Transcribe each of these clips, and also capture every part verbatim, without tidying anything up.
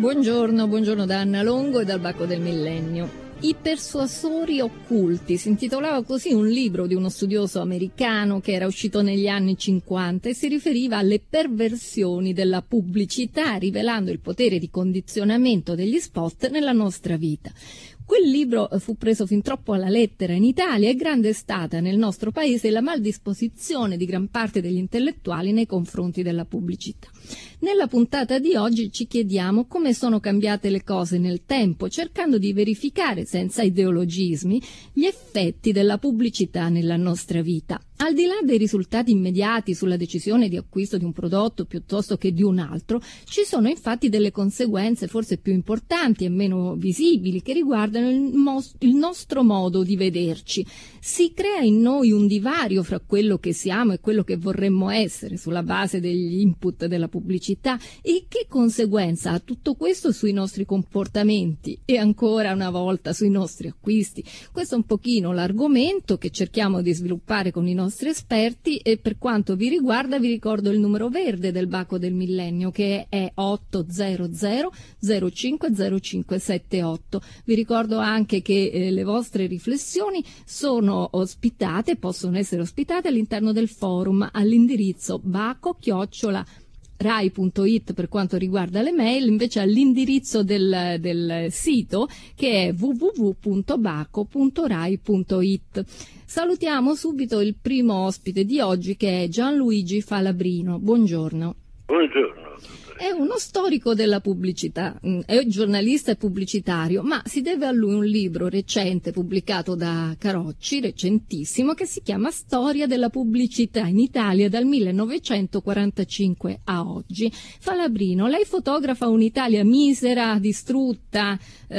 Buongiorno, buongiorno da Anna Longo e dal Bacco del Millennio. I persuasori occulti, si intitolava così un libro di uno studioso americano che era uscito negli anni cinquanta e si riferiva alle perversioni della pubblicità, rivelando il potere di condizionamento degli spot nella nostra vita. Quel libro fu preso fin troppo alla lettera in Italia e grande è stata nel nostro paese la maldisposizione di gran parte degli intellettuali nei confronti della pubblicità. Nella puntata di oggi ci chiediamo come sono cambiate le cose nel tempo, cercando di verificare senza ideologismi gli effetti della pubblicità nella nostra vita. Al di là dei risultati immediati sulla decisione di acquisto di un prodotto piuttosto che di un altro, ci sono infatti delle conseguenze forse più importanti e meno visibili che riguardano il, mos- il nostro modo di vederci. Si crea in noi un divario fra quello che siamo e quello che vorremmo essere sulla base degli input della pubblicità. E che conseguenza ha tutto questo sui nostri comportamenti e ancora una volta sui nostri acquisti? Questo è un pochino l'argomento che cerchiamo di sviluppare con i nostri esperti e per quanto vi riguarda vi ricordo il numero verde del Bacco del Millennio che è otto zero zero zero cinque zero cinque sette otto. Vi ricordo anche che eh, le vostre riflessioni sono ospitate, possono essere ospitate all'interno del forum all'indirizzo bacco chiocciola rai punto it per quanto riguarda le mail, invece all'indirizzo del, del sito che è w w w punto bacco punto rai punto it. Salutiamo subito il primo ospite di oggi che è Gianluigi Falabrino. Buongiorno. Buongiorno. È uno storico della pubblicità, è giornalista e pubblicitario, ma si deve a lui un libro recente pubblicato da Carocci, recentissimo, che si chiama Storia della pubblicità in Italia dal millenovecentoquarantacinque a oggi. Falabrino, lei fotografa un'Italia misera, distrutta,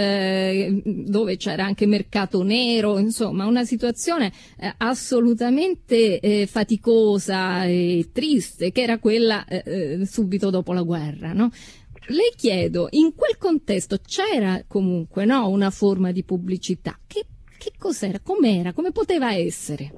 eh, dove c'era anche mercato nero, insomma una situazione eh, assolutamente eh, faticosa e triste, che era quella eh, subito dopo la guerra. No? Le chiedo, in quel contesto c'era comunque no, una forma di pubblicità? Che, che cos'era? Com'era? Come poteva essere?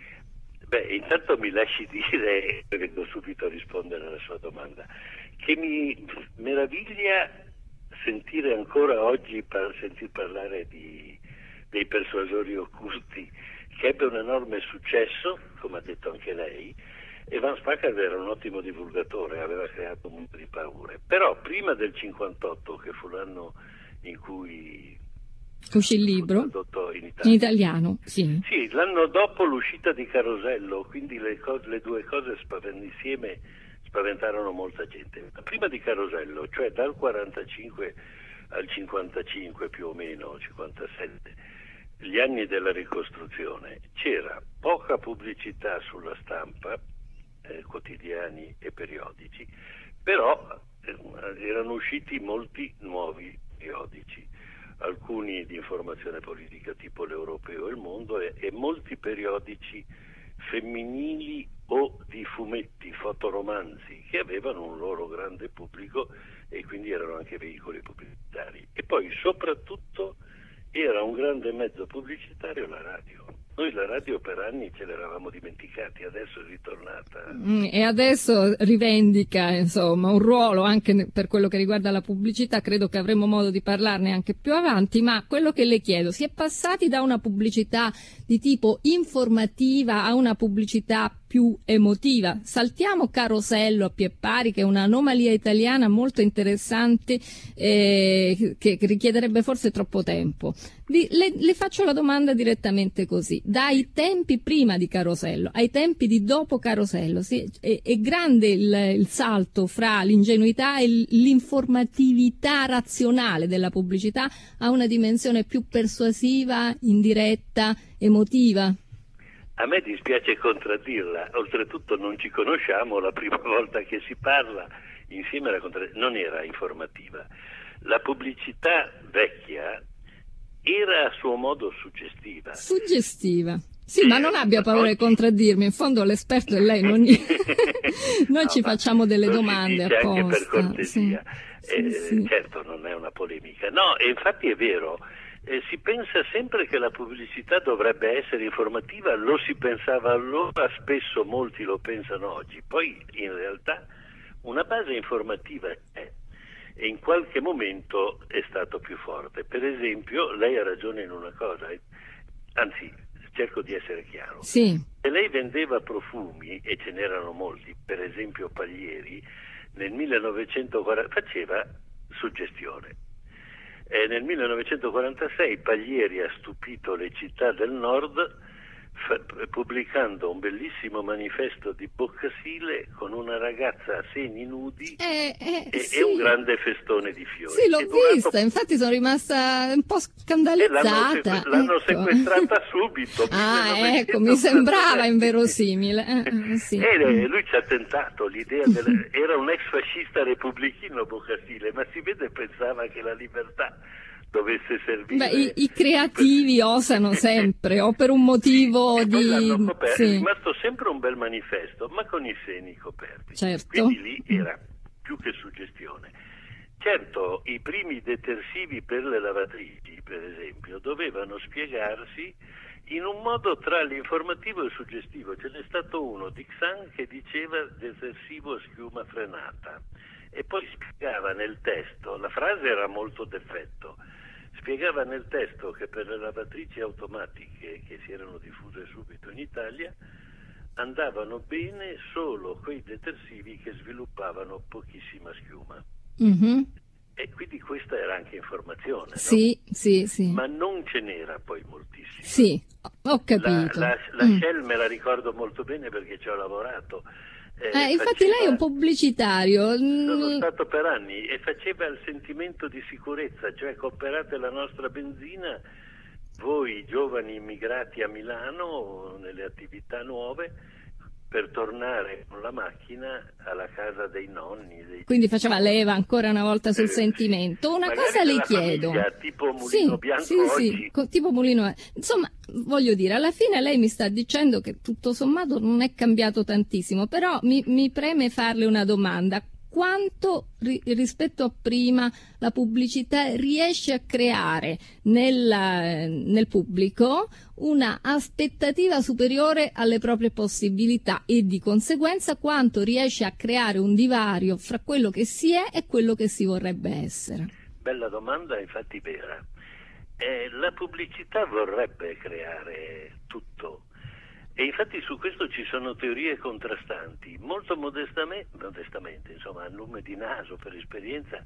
Beh, intanto mi lasci dire, e devo subito rispondere alla sua domanda, che mi meraviglia sentire ancora oggi par- sentir parlare di, dei persuasori occulti, che ebbe un enorme successo, come ha detto anche lei, e Van Spacker era un ottimo divulgatore, aveva creato un mondo di paure. Però prima del cinquantotto, che fu l'anno in cui uscì il libro in, Italia, in italiano, sì. Sì, l'anno dopo l'uscita di Carosello, quindi le, cose, le due cose spavent- insieme spaventarono molta gente. Prima di Carosello, cioè dal quarantacinque al cinquantacinque più o meno, cinquantasette, gli anni della ricostruzione, c'era poca pubblicità sulla stampa, Eh, quotidiani e periodici, però eh, erano usciti molti nuovi periodici, alcuni di informazione politica tipo l'Europeo e il Mondo e, e molti periodici femminili o di fumetti, fotoromanzi, che avevano un loro grande pubblico e quindi erano anche veicoli pubblicitari. E poi soprattutto era un grande mezzo pubblicitario la radio. Noi la radio per anni ce l'eravamo dimenticati, adesso è ritornata. Mm, e adesso rivendica insomma un ruolo anche per quello che riguarda la pubblicità, credo che avremo modo di parlarne anche più avanti, ma quello che le chiedo, si è passati da una pubblicità di tipo informativa a una pubblicità più emotiva. Saltiamo Carosello a pie pari, che è un'anomalia italiana molto interessante eh, che richiederebbe forse troppo tempo. Vi, le, le faccio la domanda direttamente così. Dai tempi prima di Carosello ai tempi di dopo Carosello, sì, è, è grande il, il salto fra l'ingenuità e l'informatività razionale della pubblicità a una dimensione più persuasiva, indiretta, emotiva? A me dispiace contraddirla, oltretutto non ci conosciamo, la prima volta che si parla insieme alla contra... non era informativa. La pubblicità vecchia era a suo modo suggestiva. Suggestiva. Sì, ma non abbia paura di contraddirmi, in fondo l'esperto è lei, non gli... noi no, ci facciamo delle domande apposta. Anche per cortesia. Sì, eh, sì. Certo, non è una polemica. No, e infatti è vero. Eh, si pensa sempre che la pubblicità dovrebbe essere informativa, lo si pensava allora, spesso molti lo pensano oggi, poi in realtà una base informativa è, e in qualche momento è stato più forte. Per esempio, lei ha ragione in una cosa, anzi, cerco di essere chiaro. Sì. Se lei vendeva profumi, e ce n'erano molti, per esempio Paglieri, nel millenovecentoquaranta faceva suggestione. E nel millenovecentoquarantasei Paglieri ha stupito le città del nord pubblicando un bellissimo manifesto di Boccasile con una ragazza a seni nudi eh, eh, e, sì. e un grande festone di fiori. Sì, l'ho durato... vista, infatti sono rimasta un po' scandalizzata. Eh, l'hanno, l'hanno ecco. sequestrata subito. Ah, ecco, mi sembrava inverosimile. Eh, sì. E lui ci ha tentato, l'idea del... era un ex fascista repubblichino Boccasile, ma si vede pensava che la libertà dovesse servire. Beh, i, i creativi osano sempre, o per un motivo sì, di... Coperto, sì. È rimasto sempre un bel manifesto, ma con i seni coperti. Certo. Quindi lì era più che suggestione. Certo, i primi detersivi per le lavatrici, per esempio, dovevano spiegarsi in un modo tra l'informativo e il suggestivo. Ce n'è stato uno di Xan che diceva detersivo a schiuma frenata e poi spiegava nel testo, la frase era molto d'effetto, spiegava nel testo che per le lavatrici automatiche che si erano diffuse subito in Italia andavano bene solo quei detersivi che sviluppavano pochissima schiuma. Mm-hmm. E quindi questa era anche informazione, sì, no? sì, sì. Ma non ce n'era poi moltissimo. Sì, ho capito. La, la, la mm. Shell me la ricordo molto bene perché ci ho lavorato. Eh, eh, infatti faceva, lei è un pubblicitario. Sono stato per anni e faceva il sentimento di sicurezza, cioè comprate la nostra benzina, voi giovani immigrati a Milano nelle attività nuove, per tornare con la macchina alla casa dei nonni. Dei... Quindi faceva leva ancora una volta sul eh, sentimento. Una cosa le chiedo. Famiglia, tipo Mulino sì, Bianco sì, oggi. Sì, tipo Mulino. Insomma, voglio dire, alla fine lei mi sta dicendo che tutto sommato non è cambiato tantissimo, però mi, mi preme farle una domanda. Quanto ri, rispetto a prima la pubblicità riesce a creare nella, nel pubblico una aspettativa superiore alle proprie possibilità e di conseguenza quanto riesce a creare un divario fra quello che si è e quello che si vorrebbe essere? Bella domanda, infatti vera. Eh, la pubblicità vorrebbe creare tutto. E infatti su questo ci sono teorie contrastanti. Molto modestamente, modestamente, insomma, a lume di naso, per esperienza,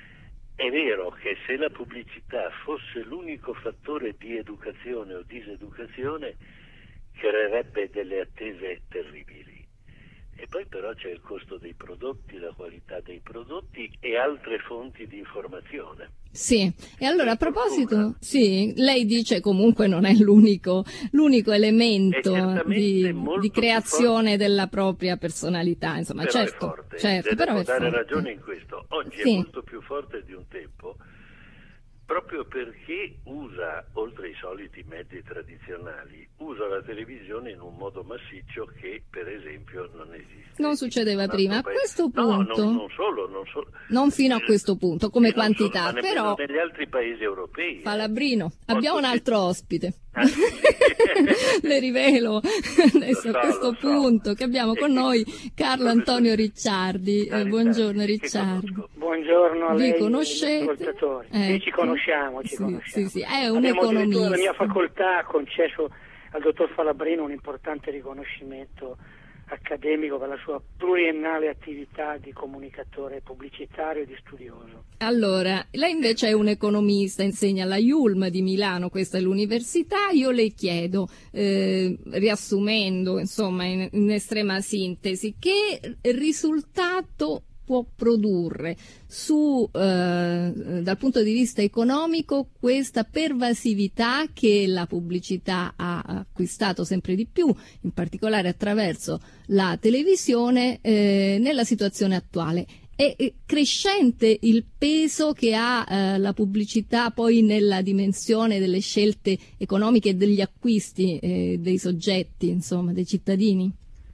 è vero che se la pubblicità fosse l'unico fattore di educazione o diseducazione, creerebbe delle attese terribili. E poi però c'è il costo dei prodotti, la qualità dei prodotti e altre fonti di informazione. Sì, e allora a proposito, sì, lei dice comunque non è l'unico, l'unico elemento di, di creazione della propria personalità, insomma, però certo, è forte, certo, le però devo è dare forte. ragione in questo. Oggi sì. è molto più forte di un tempo, proprio perché usa, oltre ai soliti mezzi tradizionali, usa la televisione in un modo massiccio che per esempio non esiste. Non succedeva prima. A questo punto, no, non, non solo, non solo. Non fino a questo punto, come quantità, solo, però negli altri paesi europei. Falabrino, eh. abbiamo un altro ospite. Ah, sì. Le rivelo adesso so, a questo so. punto che abbiamo con noi Carlo Antonio Ricciardi. Ah, eh, buongiorno Ricciardi. Ricciardi. Buongiorno a lei. Vi conoscete? Ascoltatori. Ecco. Sì, ci conosciamo, ci sì, conosciamo. Sì, sì, è un Abbiamo economista. La mia facoltà ha concesso al dottor Falabrino un importante riconoscimento accademico per la sua pluriennale attività di comunicatore pubblicitario e di studioso. Allora, lei invece è un economista, insegna alla I U L M di Milano, questa è l'università. Io le chiedo, eh, riassumendo, insomma, in, in estrema sintesi, che risultato può produrre su, eh, dal punto di vista economico questa pervasività che la pubblicità ha acquistato sempre di più, in particolare attraverso la televisione, eh, nella situazione attuale. È crescente il peso che ha eh, la pubblicità poi nella dimensione delle scelte economiche e degli acquisti eh, dei soggetti, insomma, dei cittadini?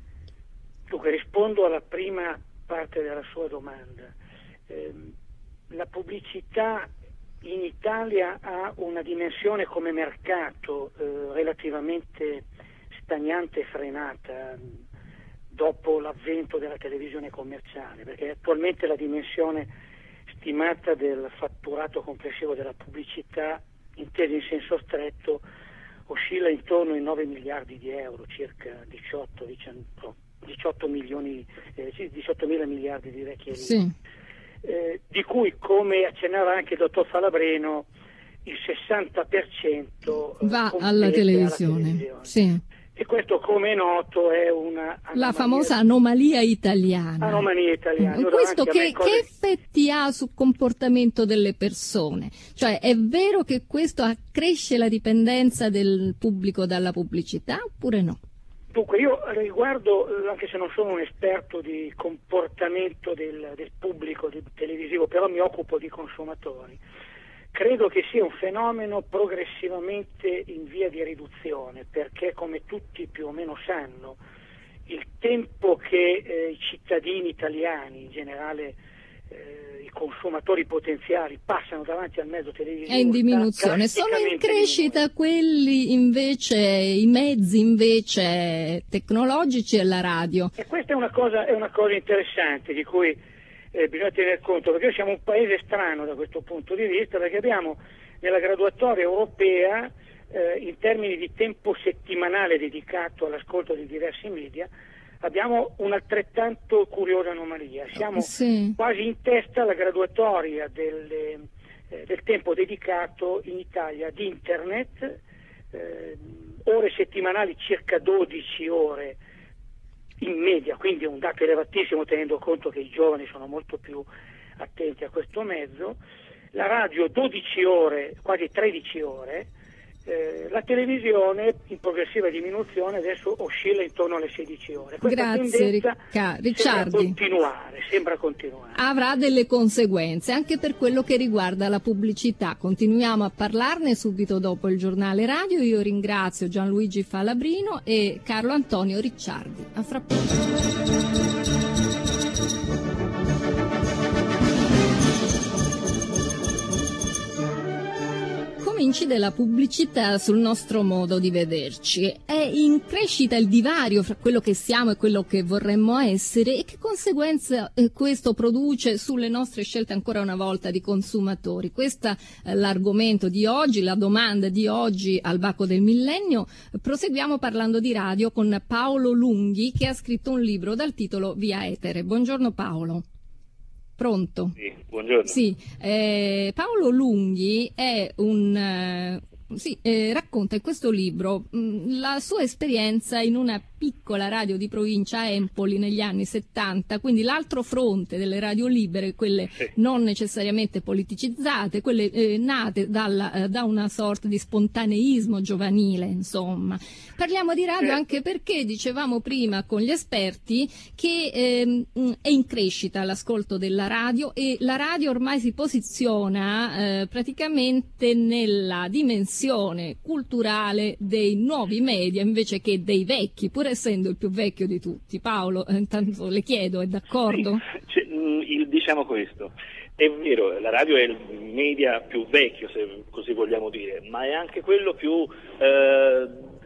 Dunque, rispondo alla prima parte della sua domanda. Eh, la pubblicità in Italia ha una dimensione come mercato eh, relativamente stagnante e frenata dopo l'avvento della televisione commerciale, perché attualmente la dimensione stimata del fatturato complessivo della pubblicità, inteso in senso stretto, oscilla intorno ai nove miliardi di euro, circa diciotto, diciannove, diciotto milioni, eh, diciotto mila miliardi di vecchie lire, sì. eh, di cui, come accennava anche il dottor Falabreno, il sessanta per cento va alla televisione. alla televisione. Sì. E questo, come è noto, è una la famosa anomalia italiana. Anomalia italiana. Questo che, cose... che effetti ha sul comportamento delle persone? Cioè, è vero che questo accresce la dipendenza del pubblico dalla pubblicità oppure no? Dunque, io riguardo, anche se non sono un esperto di comportamento del, del pubblico del televisivo, però mi occupo di consumatori, credo che sia un fenomeno progressivamente in via di riduzione, perché, come tutti più o meno sanno, il tempo che eh, i cittadini italiani, in generale eh, i consumatori potenziali, passano davanti al mezzo televisivo è in diminuzione. Sono in crescita diminuito. Quelli invece, i mezzi invece tecnologici e la radio. E questa è una cosa, è una cosa interessante di cui Eh, bisogna tener conto, perché noi siamo un paese strano da questo punto di vista, perché abbiamo nella graduatoria europea, eh, in termini di tempo settimanale dedicato all'ascolto di diversi media, abbiamo un'altrettanto curiosa anomalia. Siamo sì. quasi in testa alla graduatoria delle, eh, del tempo dedicato in Italia di internet, eh, ore settimanali circa dodici ore in media, quindi è un dato elevatissimo tenendo conto che i giovani sono molto più attenti a questo mezzo. La radio dodici ore, quasi tredici ore, eh, la televisione in progressiva diminuzione adesso oscilla intorno alle sedici ore. Questa Grazie Ricca, Ricciardi. Sembra continuare, sembra continuare. Avrà delle conseguenze anche per quello che riguarda la pubblicità. Continuiamo a parlarne subito dopo il giornale radio. Io ringrazio Gianluigi Falabrino e Carlo Antonio Ricciardi. A fra poco. Incide la pubblicità sul nostro modo di vederci. È in crescita il divario fra quello che siamo e quello che vorremmo essere, e che conseguenza eh, questo produce sulle nostre scelte ancora una volta di consumatori. Questo è l'argomento di oggi, la domanda di oggi al Bacco del Millennio. Proseguiamo parlando di radio con Paolo Lunghi, che ha scritto un libro dal titolo Via Etere. Buongiorno Paolo. Pronto? Sì, buongiorno. Sì, eh, Paolo Lunghi è un... Eh, sì, eh, racconta in questo libro mh, la sua esperienza in una piccola radio di provincia a Empoli negli anni settanta, quindi l'altro fronte delle radio libere, quelle sì. non necessariamente politicizzate, quelle eh, nate dalla, eh, da una sorta di spontaneismo giovanile, insomma. Parliamo di radio certo. anche perché dicevamo prima con gli esperti che eh, è in crescita l'ascolto della radio, e la radio ormai si posiziona eh, praticamente nella dimensione culturale dei nuovi media invece che dei vecchi, pur essendo il più vecchio di tutti. Paolo, intanto le chiedo, è d'accordo? Sì, il, diciamo questo, è vero, la radio è il media più vecchio, se così vogliamo dire, ma è anche quello più, eh,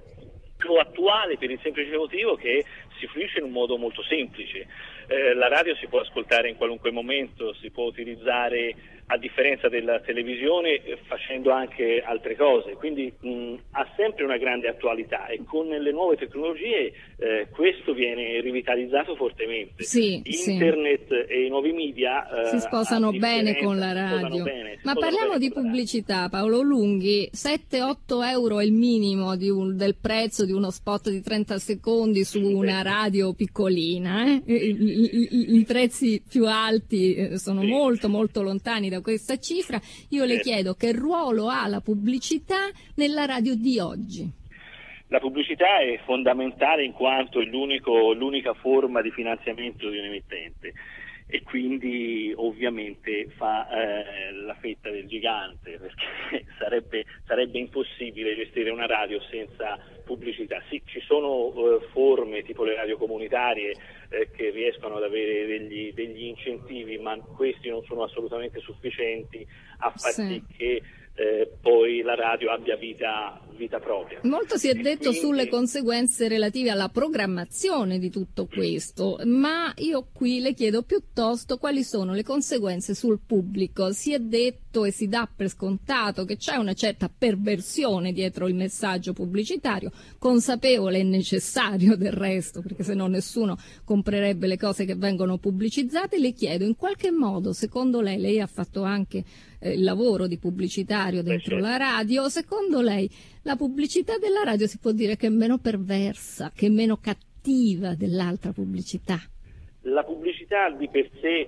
più attuale, per il semplice motivo che si fruisce in un modo molto semplice. Eh, la radio si può ascoltare in qualunque momento, si può utilizzare, a differenza della televisione, facendo anche altre cose, quindi mh, ha sempre una grande attualità, e con le nuove tecnologie eh, questo viene rivitalizzato fortemente. Sì, Internet sì. e i nuovi media eh, si sposano bene con la radio. Bene, Ma parliamo di pubblicità, Paolo Lunghi. sette otto euro è il minimo di un, del prezzo di uno spot di trenta secondi su una radio piccolina, eh? I, i, i, i prezzi più alti sono sì. molto molto lontani da questa cifra. Io le chiedo che ruolo ha la pubblicità nella radio di oggi? La pubblicità è fondamentale in quanto è l'unico, l'unica forma di finanziamento di un emittente, e quindi ovviamente fa eh, la fetta del gigante, perché sarebbe, sarebbe impossibile gestire una radio senza pubblicità. Sì, ci sono eh, forme tipo le radio comunitarie eh, che riescono ad avere degli, degli incentivi, ma questi non sono assolutamente sufficienti a far sì, sì che eh, poi la radio abbia vita, vita propria. Molto si è detto quindi sulle conseguenze relative alla programmazione di tutto questo, ma io qui le chiedo piuttosto quali sono le conseguenze sul pubblico. Si è detto e si dà per scontato che c'è una certa perversione dietro il messaggio pubblicitario, consapevole e necessario del resto, perché se no nessuno comprerebbe le cose che vengono pubblicizzate. Le chiedo, in qualche modo, secondo lei, lei ha fatto anche eh, il lavoro di pubblicitario dentro la radio, secondo lei la pubblicità della radio si può dire che è meno perversa, che è meno cattiva dell'altra pubblicità? La pubblicità di per sé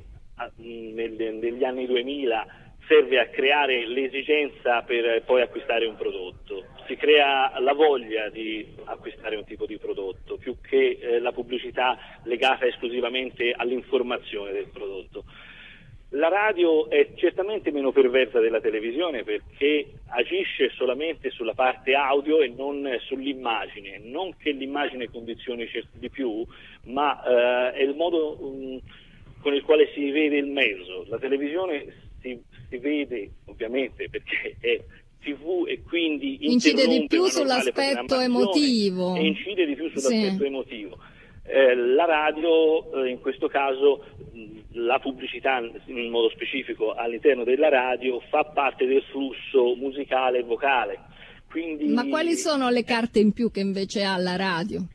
negli anni duemila serve a creare l'esigenza per poi acquistare un prodotto, si crea la voglia di acquistare un tipo di prodotto più che eh, la pubblicità legata esclusivamente all'informazione del prodotto. La radio è certamente meno perversa della televisione perché agisce solamente sulla parte audio e non sull'immagine, non che l'immagine condizioni di più, ma eh, è il modo um, con il quale si vede il mezzo. La televisione si, si vede ovviamente perché è tivù e quindi incide di più sull'aspetto emotivo. E incide di più sull'aspetto sì. emotivo. Eh, la radio, eh, in questo caso, la pubblicità in modo specifico all'interno della radio fa parte del flusso musicale e vocale. Quindi ma quali sono le carte in più che invece ha la radio?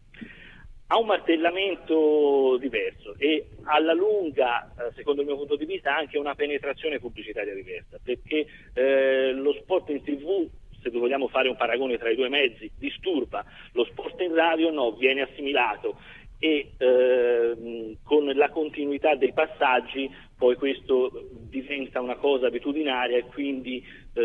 Ha un martellamento diverso e alla lunga, secondo il mio punto di vista, ha anche una penetrazione pubblicitaria diversa, perché eh, lo spot in tivù, se vogliamo fare un paragone tra i due mezzi, disturba, lo sport in radio no, viene assimilato e eh, con la continuità dei passaggi poi questo diventa una cosa abitudinaria e quindi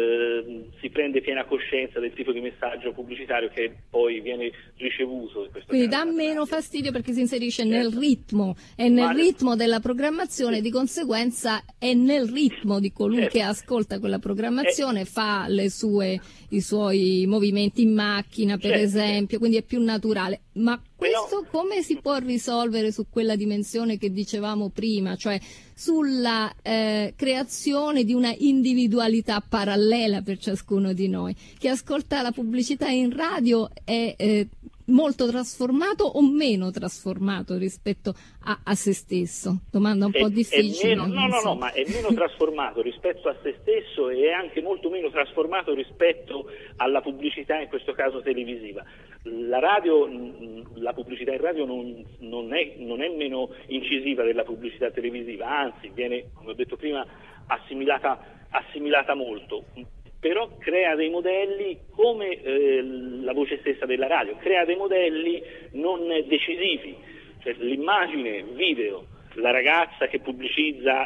eh, si prende piena coscienza del tipo di messaggio pubblicitario che poi viene ricevuto. In questo quindi dà meno fastidio perché si inserisce certo. nel ritmo, è nel Ma ritmo della programmazione, sì. di conseguenza è nel ritmo di colui certo. che ascolta quella programmazione, eh. fa le sue, i suoi movimenti in macchina per certo. esempio, quindi è più naturale. Ma questo come si può risolvere su quella dimensione che dicevamo prima, cioè sulla eh, creazione di una individualità parallela per ciascuno di noi? Chi ascolta la pubblicità in radio è eh, molto trasformato o meno trasformato rispetto a, a se stesso? Domanda un è, po' difficile. È meno, no, no, no, ma è meno trasformato rispetto a se stesso e è anche molto meno trasformato rispetto alla pubblicità, in questo caso televisiva. La radio, la pubblicità in radio non, non, è, non è meno incisiva della pubblicità televisiva, anzi viene, come ho detto prima, assimilata, assimilata molto. Però crea dei modelli come eh, la voce stessa della radio, crea dei modelli non decisivi, cioè l'immagine, video, la ragazza che pubblicizza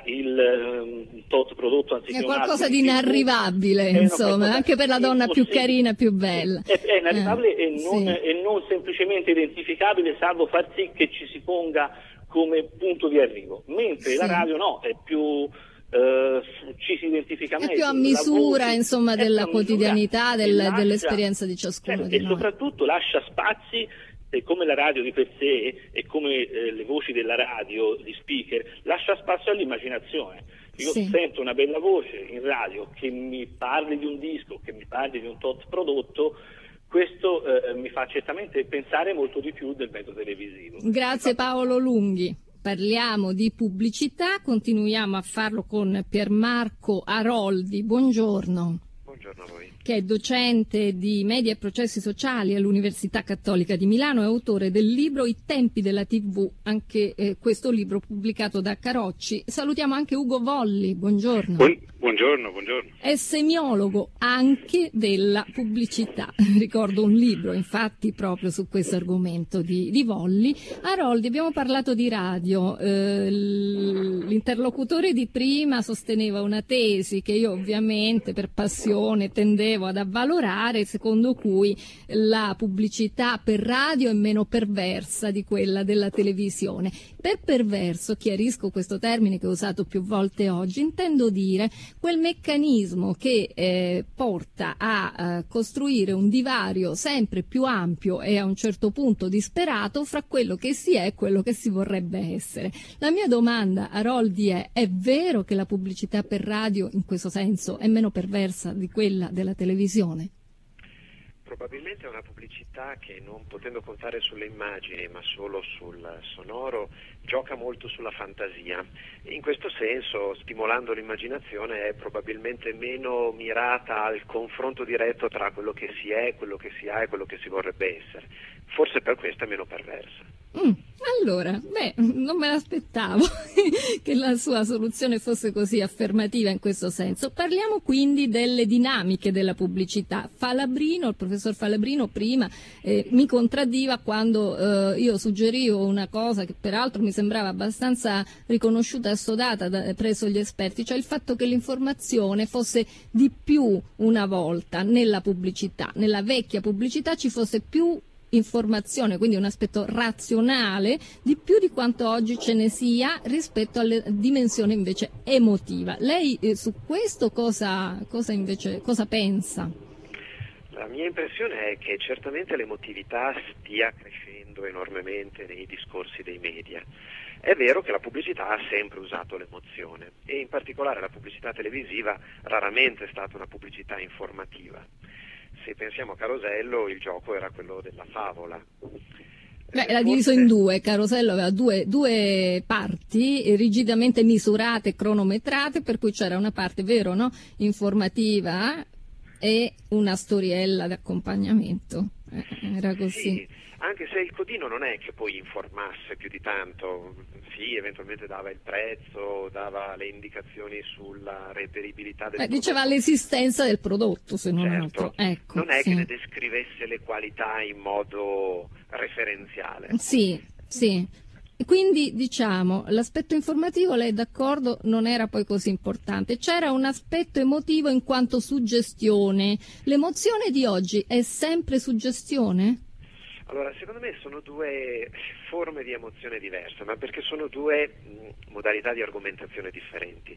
il um, tot prodotto anziché è qualcosa di inarrivabile, insomma, anche per la donna più carina, più bella. È, è inarrivabile eh, e, non, sì. e non semplicemente identificabile, salvo far sì che ci si ponga come punto di arrivo, mentre sì. la radio no, è più... Uh, ci si identifica meglio. È più a misura insomma della quotidianità, del, lascia, dell'esperienza di ciascuno certo, di e noi. Soprattutto lascia spazi, eh, come la radio di per sé e come eh, le voci della radio, gli speaker, lascia spazio all'immaginazione. Io sì. sento una bella voce in radio che mi parli di un disco, che mi parli di un tot prodotto, questo eh, mi fa certamente pensare molto di più del mezzo televisivo. Grazie Paolo Lunghi. Parliamo di pubblicità, continuiamo a farlo con Piermarco Aroldi. Buongiorno. Buongiorno a voi. Che è docente di media e processi sociali all'Università Cattolica di Milano e autore del libro I tempi della tivù, anche eh, questo libro pubblicato da Carocci. Salutiamo anche Ugo Volli, buongiorno. Buon, buongiorno, buongiorno. È semiologo anche della pubblicità. Ricordo un libro, infatti, proprio su questo argomento di, di Volli. Aroldi, abbiamo parlato di radio. Eh, l'interlocutore di prima sosteneva una tesi che io ovviamente per passione visione tendevo ad avvalorare, secondo cui la pubblicità per radio è meno perversa di quella della televisione. Per perverso, chiarisco questo termine che ho usato più volte oggi, intendo dire quel meccanismo che eh, porta a eh, costruire un divario sempre più ampio e a un certo punto disperato fra quello che si è e quello che si vorrebbe essere. La mia domanda a Roldi è: è vero che la pubblicità per radio in questo senso è meno perversa di quella della televisione? Probabilmente è una pubblicità che, non potendo contare sulle immagini ma solo sul sonoro, gioca molto sulla fantasia e in questo senso, stimolando l'immaginazione, è probabilmente meno mirata al confronto diretto tra quello che si è, quello che si ha e quello che si vorrebbe essere. Forse per questo è meno perversa. Mm, allora, beh, non me l'aspettavo che la sua soluzione fosse così affermativa in questo senso. Parliamo quindi delle dinamiche della pubblicità. Falabrino, il professor Falabrino prima eh, mi contraddiva quando eh, io suggerivo una cosa che peraltro mi sembrava abbastanza riconosciuta e assodata da, presso gli esperti, cioè il fatto che l'informazione fosse di più una volta nella pubblicità. Nella vecchia pubblicità ci fosse più informazione, quindi un aspetto razionale di più di quanto oggi ce ne sia rispetto alla dimensione invece emotiva. Lei eh, su questo cosa, cosa invece cosa pensa? La mia impressione è che certamente l'emotività stia crescendo enormemente nei discorsi dei media. È vero che la pubblicità ha sempre usato l'emozione e in particolare la pubblicità televisiva raramente è stata una pubblicità informativa. Se pensiamo a Carosello, il gioco era quello della favola. Beh, era diviso in due. Carosello aveva due, due parti rigidamente misurate e cronometrate, per cui c'era una parte, vero, no? informativa e una storiella d'accompagnamento. Era così. Sì, anche se il codino non è che poi informasse più di tanto, sì, eventualmente dava il prezzo, dava le indicazioni sulla reperibilità del eh, prodotto. Diceva l'esistenza del prodotto, se non certo, altro. Ecco, non è sì. che ne descrivesse le qualità in modo referenziale. Sì, sì. Quindi diciamo, l'aspetto informativo, lei è d'accordo, non era poi così importante. C'era un aspetto emotivo in quanto suggestione. L'emozione di oggi è sempre suggestione? Allora, secondo me sono due forme di emozione diverse, ma perché sono due mh, modalità di argomentazione differenti.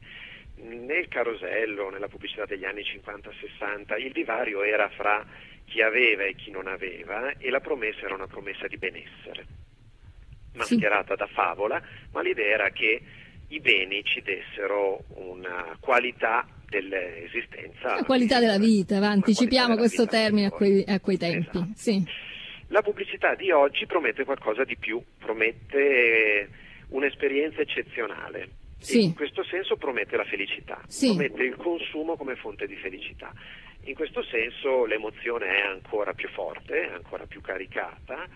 Nel Carosello, nella pubblicità degli anni cinquanta sessanta, il divario era fra chi aveva e chi non aveva e la promessa era una promessa di benessere, mascherata da favola, ma l'idea era che i beni ci dessero una qualità dell'esistenza. La qualità della vita, va, anticipiamo questo termine a quei, a quei tempi. Esatto. Sì. La pubblicità di oggi promette qualcosa di più, promette un'esperienza eccezionale. Sì. E in questo senso promette la felicità, sì. promette il consumo come fonte di felicità. In questo senso l'emozione è ancora più forte, ancora più caricata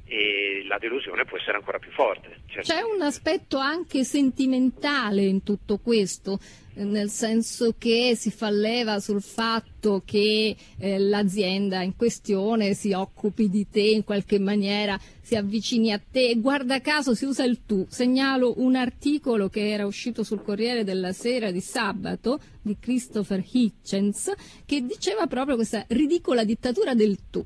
e la delusione può essere ancora più forte. Certamente. C'è un aspetto anche sentimentale in tutto questo, nel senso che si fa leva sul fatto che eh, l'azienda in questione si occupi di te in qualche maniera, si avvicini a te e guarda caso si usa il tu. Segnalo un articolo che era uscito sul Corriere della Sera di sabato di Christopher Hitchens che diceva proprio questa ridicola dittatura del tu.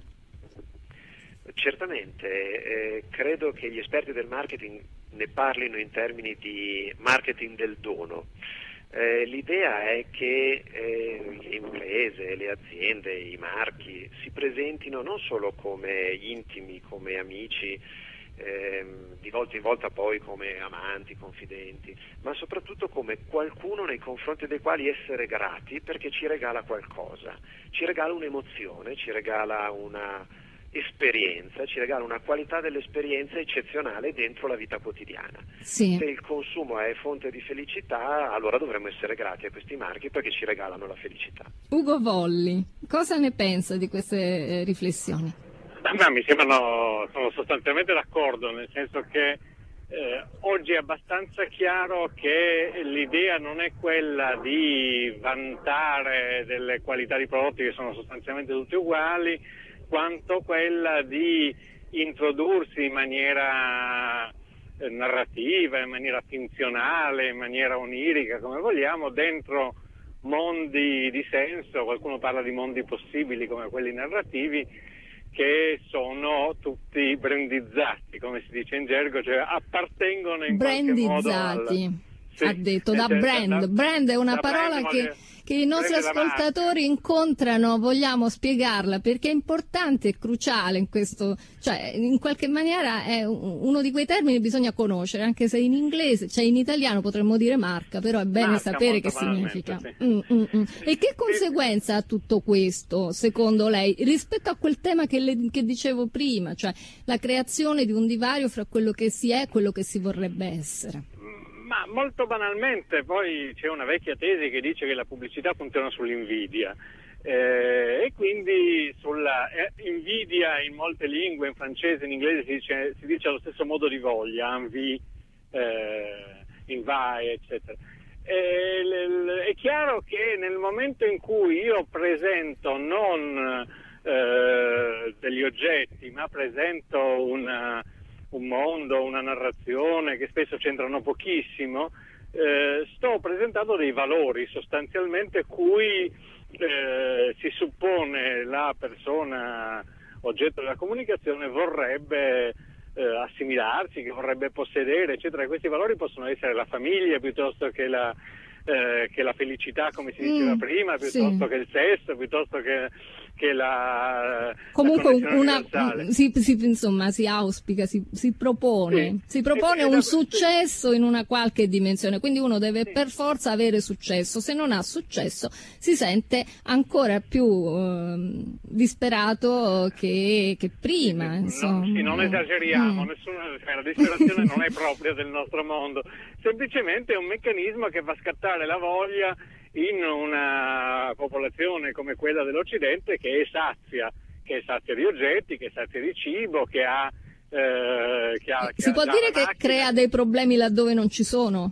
Certamente, eh, credo che gli esperti del marketing ne parlino in termini di marketing del dono. Eh, l'idea è che eh, le imprese, le aziende, i marchi si presentino non solo come intimi, come amici, ehm, di volta in volta poi come amanti, confidenti, ma soprattutto come qualcuno nei confronti dei quali essere grati perché ci regala qualcosa, ci regala un'emozione, ci regala una esperienza, ci regala una qualità dell'esperienza eccezionale dentro la vita quotidiana. Sì. Se il consumo è fonte di felicità, allora dovremmo essere grati a questi marchi perché ci regalano la felicità. Ugo Volli, cosa ne pensa di queste eh, riflessioni? Ma mi sembrano, sono sostanzialmente d'accordo, nel senso che eh, oggi è abbastanza chiaro che l'idea non è quella di vantare delle qualità di prodotti che sono sostanzialmente tutte uguali, quanto quella di introdursi in maniera eh, narrativa, in maniera finzionale, in maniera onirica, come vogliamo, dentro mondi di senso, qualcuno parla di mondi possibili come quelli narrativi, che sono tutti brandizzati, come si dice in gergo, cioè appartengono in qualche modo al... Sì, ha detto da brand. Brand è una parola che, che i nostri ascoltatori incontrano, vogliamo spiegarla perché è importante e cruciale in questo, cioè in qualche maniera è uno di quei termini che bisogna conoscere, anche se in inglese, cioè in italiano potremmo dire marca, però è bene marca, sapere che significa. Sì. Mm, mm, mm. E che conseguenza ha tutto questo, secondo lei, rispetto a quel tema che, le, che dicevo prima, cioè la creazione di un divario fra quello che si è e quello che si vorrebbe essere? Ma molto banalmente, poi c'è una vecchia tesi che dice che la pubblicità funziona sull'invidia eh, e quindi sulla eh, invidia in molte lingue, in francese, in inglese si dice, si dice allo stesso modo di voglia, envie, eh, invai, eccetera. E, l, l, è chiaro che nel momento in cui io presento non eh, degli oggetti, ma presento una un mondo, una narrazione che spesso c'entrano pochissimo, eh, sto presentando dei valori sostanzialmente cui eh, si suppone la persona oggetto della comunicazione vorrebbe eh, assimilarsi, che vorrebbe possedere, eccetera. E questi valori possono essere la famiglia piuttosto che la, eh, che la felicità, come si diceva mm, prima, piuttosto sì. che il sesso, piuttosto che che la comunque la una si, si, insomma si auspica, si, si propone sì. si propone un successo in una qualche dimensione, quindi uno deve sì. per forza avere successo, se non ha successo si sente ancora più eh, disperato che, che prima, insomma. No, sì, non esageriamo, mm. nessuna, cioè, la disperazione non è propria del nostro mondo, semplicemente è un meccanismo che fa scattare la voglia in una popolazione come quella dell'Occidente che è sazia, che è sazia di oggetti, che è sazia di cibo, che ha... Eh, che ha si che può ha dire che macchina. Crea dei problemi laddove non ci sono?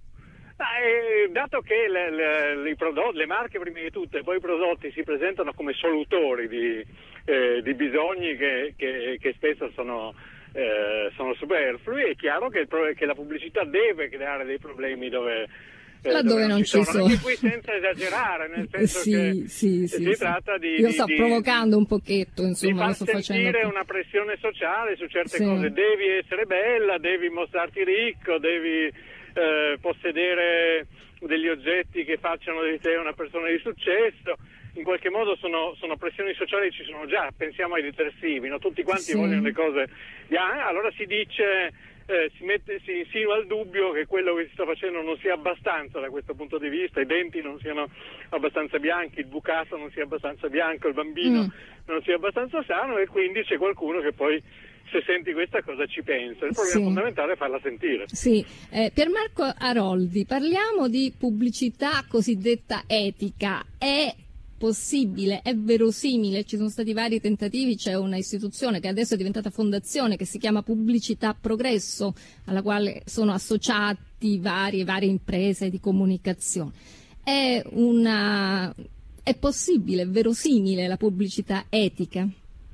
Eh, dato che le, le, i prodotti, le marche prima di tutto e poi i prodotti si presentano come solutori di, eh, di bisogni che, che, che spesso sono... Eh, sono superflui, è chiaro che, che la pubblicità deve creare dei problemi dove... laddove non, non ci sono, sono. Anche qui senza esagerare, nel senso sì, che sì, si sì, tratta di... Io di, sto di, provocando un pochetto, insomma, di sto far facendo sentire una pressione sociale su certe sì. cose. Devi essere bella, devi mostrarti ricco, devi eh, possedere degli oggetti che facciano di te una persona di successo. In qualche modo sono, sono pressioni sociali che ci sono già, pensiamo ai detersivi, no? Tutti quanti sì. vogliono le cose, ah, allora si dice, eh, si, mette, si insinua il dubbio che quello che si sta facendo non sia abbastanza da questo punto di vista, i denti non siano abbastanza bianchi, il bucato non sia abbastanza bianco, il bambino mm. non sia abbastanza sano, e quindi c'è qualcuno che poi, se senti questa cosa, ci pensa. Il problema sì. fondamentale è farla sentire. Sì, eh, Piermarco Aroldi, parliamo di pubblicità cosiddetta etica. È possibile, è verosimile, ci sono stati vari tentativi, c'è una istituzione che adesso è diventata fondazione che si chiama Pubblicità Progresso, alla quale sono associati varie, varie imprese di comunicazione. È una è possibile, è verosimile la pubblicità etica?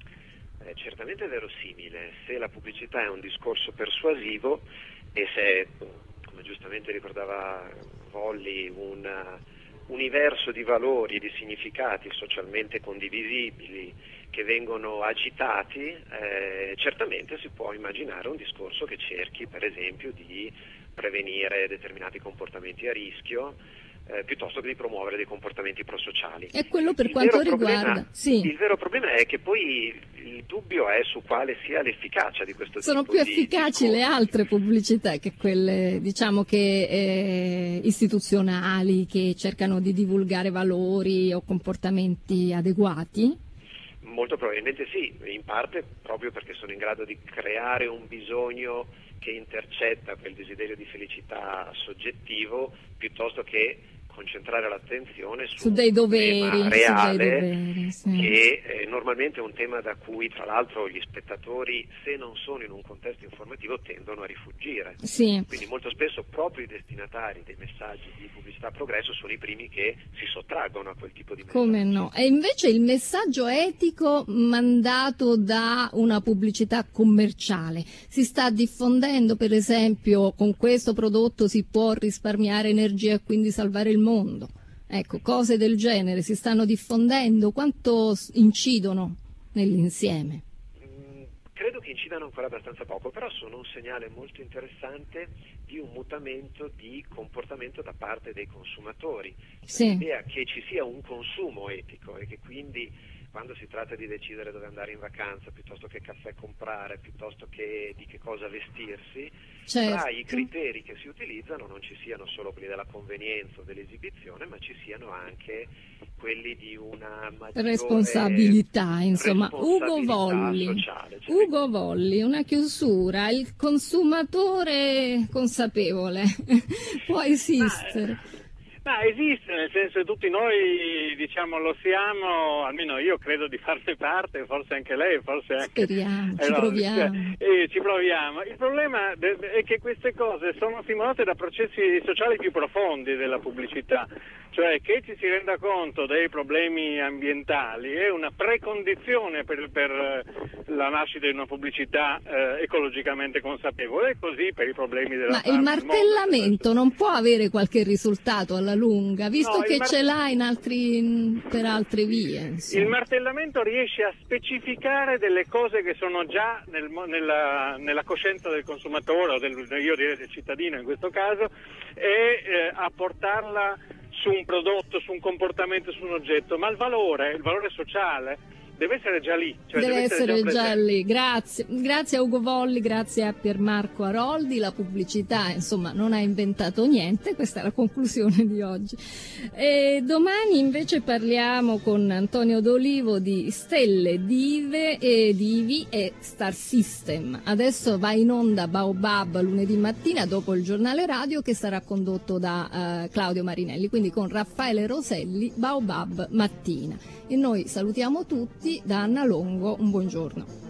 È certamente verosimile, se la pubblicità è un discorso persuasivo e se, come giustamente ricordava Volli, un universo di valori e di significati socialmente condivisibili che vengono agitati, eh, certamente si può immaginare un discorso che cerchi, per esempio, di prevenire determinati comportamenti a rischio, eh, piuttosto che di promuovere dei comportamenti prosociali. E quello per il quanto vero riguarda... Problema, sì. Il vero problema è che poi il dubbio è su quale sia l'efficacia di questo Sono tipo più di efficaci discorsi. le altre pubblicità che quelle, diciamo, che eh, istituzionali, che cercano di divulgare valori o comportamenti adeguati? Molto probabilmente sì, in parte proprio perché sono in grado di creare un bisogno che intercetta quel desiderio di felicità soggettivo, piuttosto che concentrare l'attenzione su, su dei doveri, un tema reale, su dei doveri, sì. che eh, normalmente è un tema da cui tra l'altro gli spettatori, se non sono in un contesto informativo, tendono a rifuggire. Sì. Quindi molto spesso proprio i destinatari dei messaggi di pubblicità progresso sono i primi che si sottraggono a quel tipo di messaggi. Come no? E invece il messaggio etico mandato da una pubblicità commerciale si sta diffondendo, per esempio, con questo prodotto si può risparmiare energia e quindi salvare il mondo. Ecco, cose del genere si stanno diffondendo, quanto incidono nell'insieme? Credo che incidano ancora abbastanza poco, però sono un segnale molto interessante di un mutamento di comportamento da parte dei consumatori. Sì. L'idea che ci sia un consumo etico e che quindi quando si tratta di decidere dove andare in vacanza, piuttosto che caffè comprare, piuttosto che di che cosa vestirsi, certo, tra i criteri che si utilizzano non ci siano solo quelli della convenienza o dell'esibizione, ma ci siano anche quelli di una maggiore responsabilità, insomma. responsabilità Ugo Volli, sociale, cioè Ugo Volli, una chiusura, il consumatore consapevole può esistere? Ma, ma esiste, nel senso che tutti noi, diciamo, lo siamo, almeno io credo di farne parte, forse anche lei, forse anche... Speriamo, eh, ci no, proviamo. Eh, ci proviamo. Il problema de- è che queste cose sono stimolate da processi sociali più profondi della pubblicità, cioè che ci si renda conto dei problemi ambientali è una precondizione per, per la nascita di una pubblicità eh, ecologicamente consapevole, e così per i problemi della Ma fame, il del mondo. martellamento non può avere qualche risultato alla lunga, visto No, il che mar- ce l'ha in altri, per altre vie, insomma. Il martellamento riesce a specificare delle cose che sono già nel mo- nella, nella coscienza del consumatore, o del, io direi del cittadino in questo caso, e eh, a portarla su un prodotto, su un comportamento, su un oggetto, ma il valore, il valore sociale deve essere già lì. Cioè Deve, deve essere essere già, già lì, grazie. Grazie a Ugo Volli, grazie a Piermarco Aroldi. La pubblicità, insomma, non ha inventato niente, questa è la conclusione di oggi. E domani invece parliamo con Antonio D'Olivo di Stelle, Dive e Divi e Star System. Adesso va in onda Baobab lunedì mattina dopo il giornale radio, che sarà condotto da uh, Claudio Marinelli, quindi con Raffaele Roselli, Baobab mattina. E noi salutiamo tutti da Anna Longo, un buongiorno.